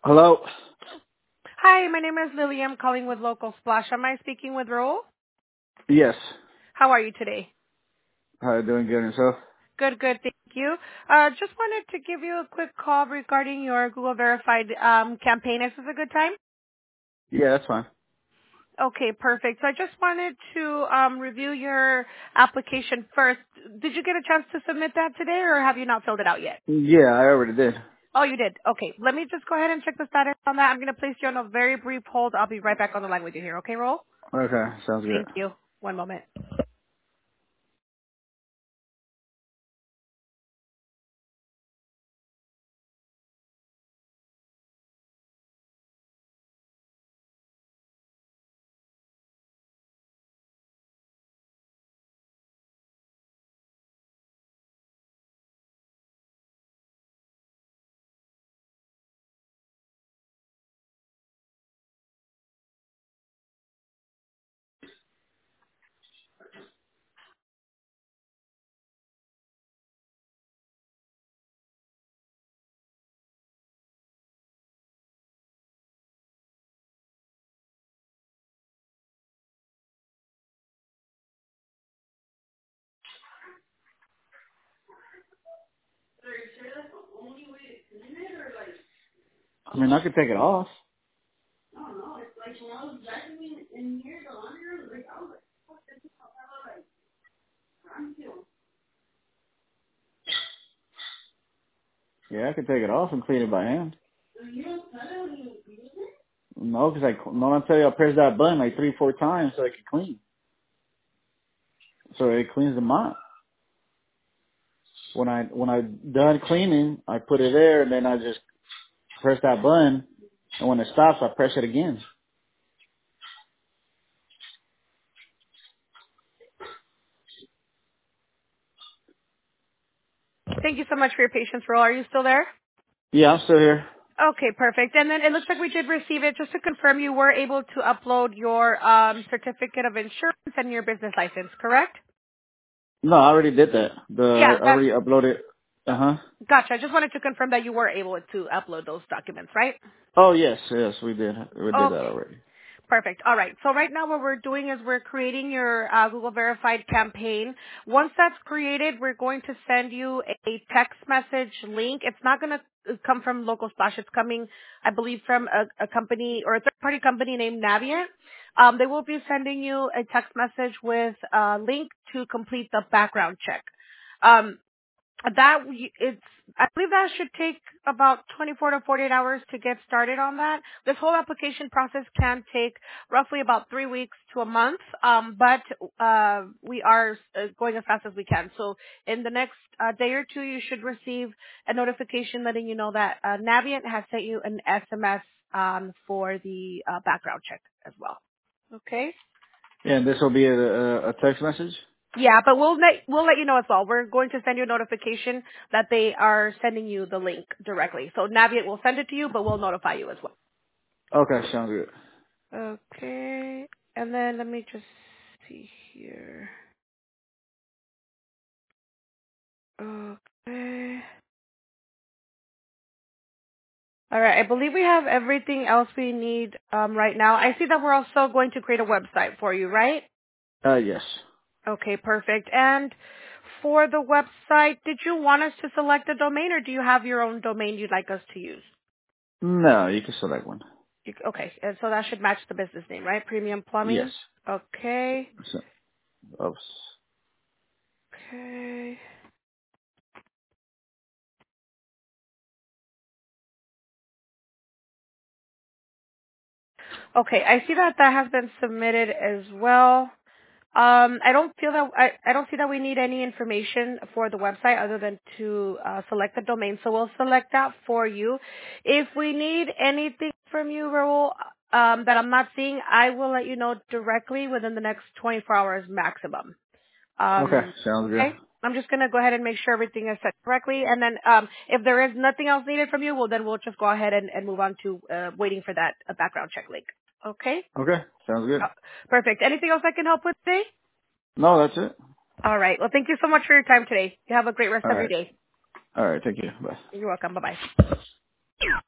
Hello? Hi, my name is Lily. I'm calling with Local Splash. Am I speaking with Raul? Yes. How are you today? How you doing? Good and yourself? Good, good. Thank you. Just wanted to give you a quick call regarding your Google Verified campaign. Is this a good time? Yeah, that's fine. Okay, perfect. So I just wanted to review your application first. Did you get a chance to submit that today, or have you not filled it out yet? Yeah, I already did. Oh, you did. Okay. Let me just go ahead and check the status on that. I'm going to place you on a very brief hold. I'll be right back on the line with you here. Okay, Raul? Okay, sounds good. Thank you. One moment. I mean, I could take it off. Yeah, I could take it off and clean it by hand. No, because I tell you, I press that button like 3-4 times so it can clean. So it cleans the mop. When I done cleaning, I put it there and then I just press that button. And when it stops, I press it again. Thank you so much for your patience, Raul. Are you still there? Yeah, I'm still here. Okay, perfect. And then it looks like we did receive it. Just to confirm, you were able to upload your certificate of insurance and your business license, correct? No, I already did that. Yeah, I that already uploaded. Uh huh. gotcha. I just wanted to confirm that you were able to upload those documents, right? Oh yes, we did. We did that Okay. already. Perfect. All right. So right now what we're doing is we're creating your Google Verified campaign. Once that's created, we're going to send you a text message link. It's not going to come from Local Splash. It's coming, I believe, from a company or a third-party company named Navient. They will be sending you a text message with a link to complete the background check. Um, it's I believe that should take about 24 to 48 hours to get started on that. This whole application process can take roughly about 3 weeks to a month, but we are going as fast as we can. So in the next day or two, you should receive a notification letting you know that Navient has sent you an SMS for the background check as well. Okay. Yeah, and this will be a text message. Yeah, but we'll let you know as well. We're going to send you a notification that they are sending you the link directly. So Navient will send it to you, but we'll notify you as Okay, sounds good. well. Okay. And then let me just see here. Okay. All right. I believe we have everything else we need right now. I see that we're also going to create a website for you, right? Yes. Okay, perfect. And for the website, did you want us to select a domain, or do you have your own domain you'd like us to use? No, you can select one. Okay, and so that should match the business name, right? Premium Yes. Plumbing. Okay. So, oh, Okay. Okay, I see that that has been submitted as well. I don't feel that I don't see that we need any information for the website other than to select the domain. So we'll select that for you. If we need anything from you, Raul, that I'm not seeing, I will let you know directly within the next 24 hours maximum. okay, sounds good. Okay. I'm just gonna go ahead and make sure everything is set correctly, and then if there is nothing else needed from you, well then we'll just go ahead and move on to waiting for that background check link. Okay. Okay, sounds good. Oh, perfect. Anything else I can help with today? No, that's it. All right. Well, thank you so much for your time today. You have a great rest All of your right. day. All right, thank you. Bye. You're welcome. Bye bye.